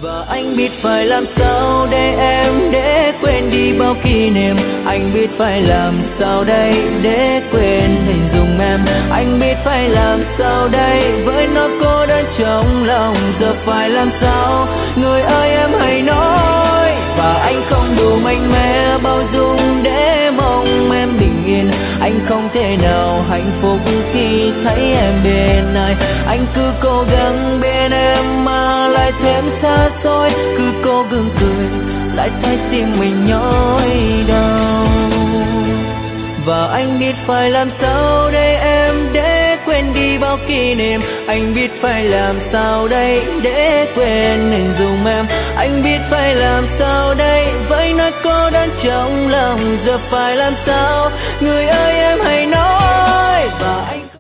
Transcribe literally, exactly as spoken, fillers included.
Và anh biết phải làm sao để em để quên đi bao kỷ niệm. Anh biết phải làm sao đây để quên hình dung em. Anh biết phải làm sao đây với nỗi cô đơn trong lòng. Giờ phải làm sao người ơi em hãy nói. Và anh không đủ mạnh mẽ bao dung để mong em bình yên. Anh không thể nào hạnh phúc khi thấy em bên ai. Anh cứ cố gắng bên em mà lại thêm xa xôi. Cứ cố gắng cười lại thấy tim mình nhói đau. Và anh biết phải làm sao đây em để quên đi bao kỷ niệm. Anh biết phải làm sao đây để quên hình dung em. Anh biết phải làm sao đây với nỗi cô đơn trong lòng. Giờ phải làm sao người ơi em hãy nói. Và anh